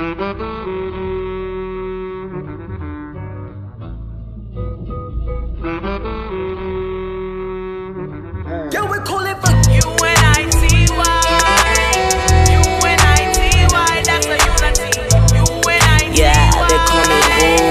Yeah, we call it for UNITY. UNITY, that's a unity. UNITY. Yeah, they call me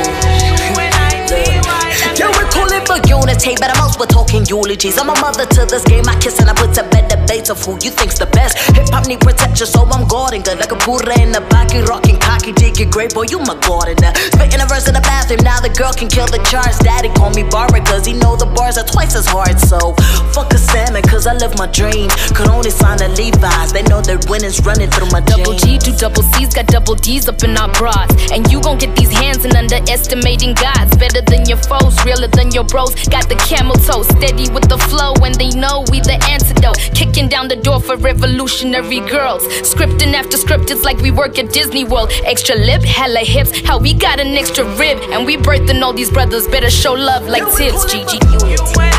Yeah, we call it for unity, but I'm also talking eulogies. I'm a mother to this game, I kiss and I put to bed debates of who you think's the best. Hip-hop need protection, so I'm guarding good like a pura in the baki, rocking cocky, digging great boy, you my gardener. Spitting a verse in the bathroom, now the girl can kill the charge. Daddy call me Barber, cause he know the bars are twice as hard. So, fuck a salmon, cause I live my dream. Could only sign the Levi's, they know that winning's running through my Double G, jeans. 2 double C's, got double D's up in our bras. And you gon' get these hands in underestimating gods. Better than your foes, realer than your bros. Got the camel toe, steady with the flow, and they know we the antidote. Kicking down the door for revolutionary girls. Scripting after script, it's like we work at Disney World. Extra lip, hella hips, how we got an extra rib. And we birthing all these brothers, better show love like Tibbs. GG Unity.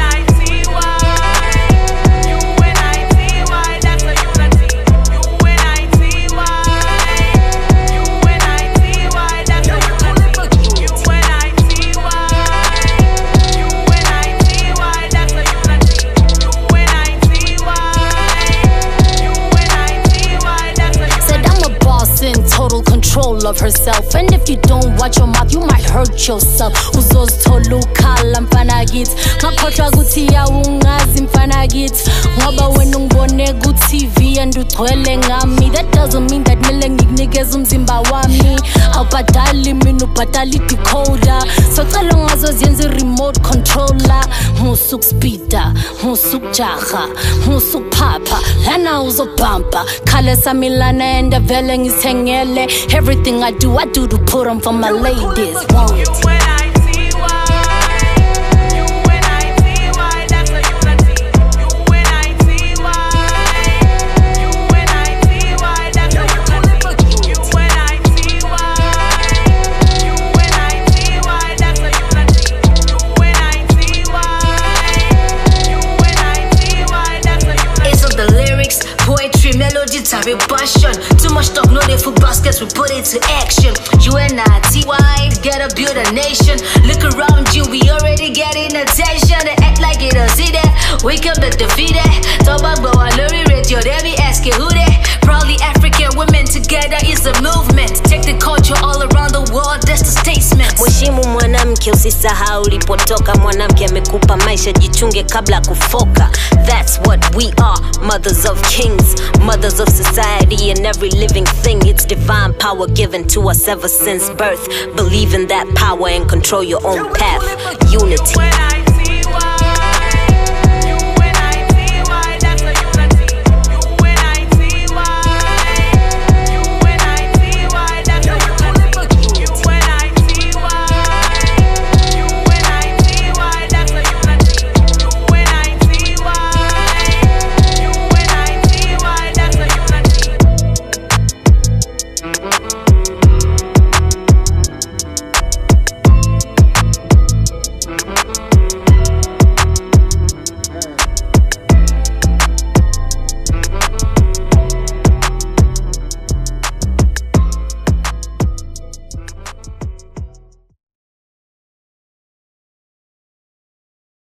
Total control of herself, and if you don't watch your mouth, you might hurt yourself. Uzozithola ukhala mfana kithi, ngakhohlwa ukuthi awungazi mfana kithi, ngoba wena ungibone ku TV and ugcwele ngami. That doesn't mean that mele ngikunikeza umzimba wami. Awubhadali mina ubhadali decoder, so cela ungazoziyenza remote controller. Ngusukspida, ngusukjaha, ngusukphapha, lana uzobhampa. Khale samilana and vele ngithengele. Everything I do to put on for my ladies. Poetry, melody, type passion. Too much talk, no they for baskets, we put it to action. UNITY, together build a nation. Look around you, we already getting attention. They act like it don't see that. Wake up the defeated. Talk about Lori Radio, they be asking who they. Proudly African women together is a movement. Take the culture all around the world, that's the statement. Mheshimu mwanamke, usisahau ulipotoka. Mwanamke amekupa maisha, jichunge kabla kufoka. That's what we are, mothers of kings, mothers of society and every living thing. It's divine power given to us ever since birth. Believe in that power and control your own path. Unity.